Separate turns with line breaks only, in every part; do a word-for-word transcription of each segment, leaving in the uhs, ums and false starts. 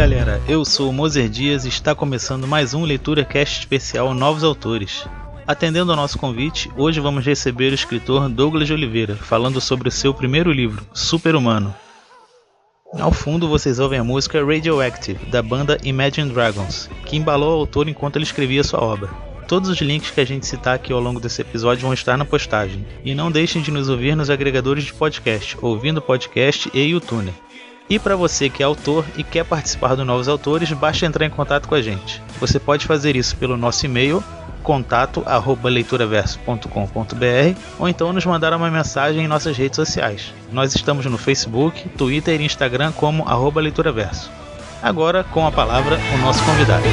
galera, eu sou o Moser Dias e está começando mais um Leitura Cast especial Novos Autores. Atendendo ao nosso convite, hoje vamos receber o escritor Douglas de Oliveira, falando sobre o seu primeiro livro, Super-Humano. Ao fundo vocês ouvem a música Radioactive, da banda Imagine Dragons, que embalou o autor enquanto ele escrevia sua obra. Todos os links que a gente citar aqui ao longo desse episódio vão estar na postagem. E não deixem de nos ouvir nos agregadores de podcast, Ouvindo Podcast e YouTube. E para você que é autor e quer participar do Novos Autores, basta entrar em contato com a gente. Você pode fazer isso pelo nosso e-mail, contato arroba leituraverso ponto com ponto b r, ou então nos mandar uma mensagem em nossas redes sociais. Nós estamos no Facebook, Twitter e Instagram como arroba leituraverso. Agora, com a palavra, o nosso convidado.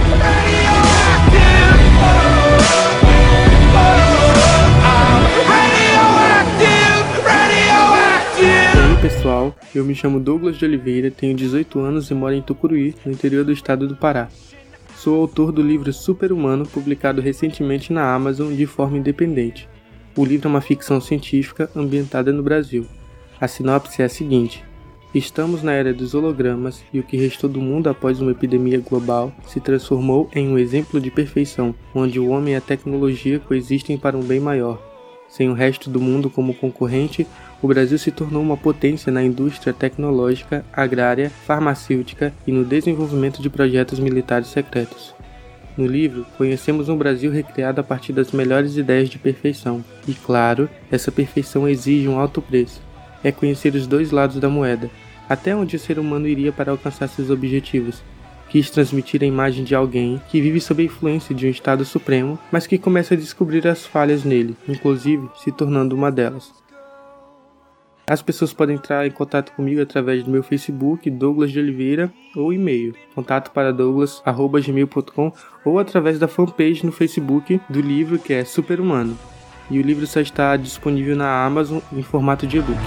Oi pessoal, eu me chamo Douglas de Oliveira, tenho dezoito anos e moro em Tucuruí, no interior do estado do Pará. Sou autor do livro Super-Humano, publicado recentemente na Amazon de forma independente. O livro é uma ficção científica ambientada no Brasil. A sinopse é a seguinte: estamos na era dos hologramas e o que restou do mundo após uma epidemia global se transformou em um exemplo de perfeição, onde o homem e a tecnologia coexistem para um bem maior. Sem o resto do mundo como concorrente, o Brasil se tornou uma potência na indústria tecnológica, agrária, farmacêutica e no desenvolvimento de projetos militares secretos. No livro, conhecemos um Brasil recriado a partir das melhores ideias de perfeição. E claro, essa perfeição exige um alto preço. É conhecer os dois lados da moeda, até onde o ser humano iria para alcançar seus objetivos. Quis transmitir a imagem de alguém que vive sob a influência de um Estado Supremo, mas que começa a descobrir as falhas nele, inclusive se tornando uma delas. As pessoas podem entrar em contato comigo através do meu Facebook, Douglas de Oliveira, ou e-mail, contato para douglas arroba gmail ponto com, ou através da fanpage no Facebook do livro, que é Super-Humano. E o livro só está disponível na Amazon em formato de e-book.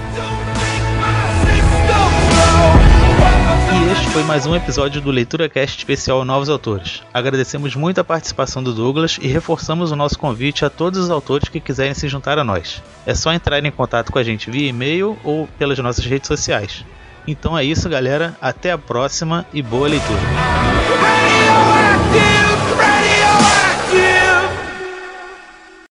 E este foi mais um episódio do Leitura Cast especial Novos Autores. Agradecemos muito a participação do Douglas e reforçamos o nosso convite a todos os autores que quiserem se juntar a nós. É só entrar em contato com a gente via e-mail ou pelas nossas redes sociais. Então é isso, galera. Até a próxima e boa leitura!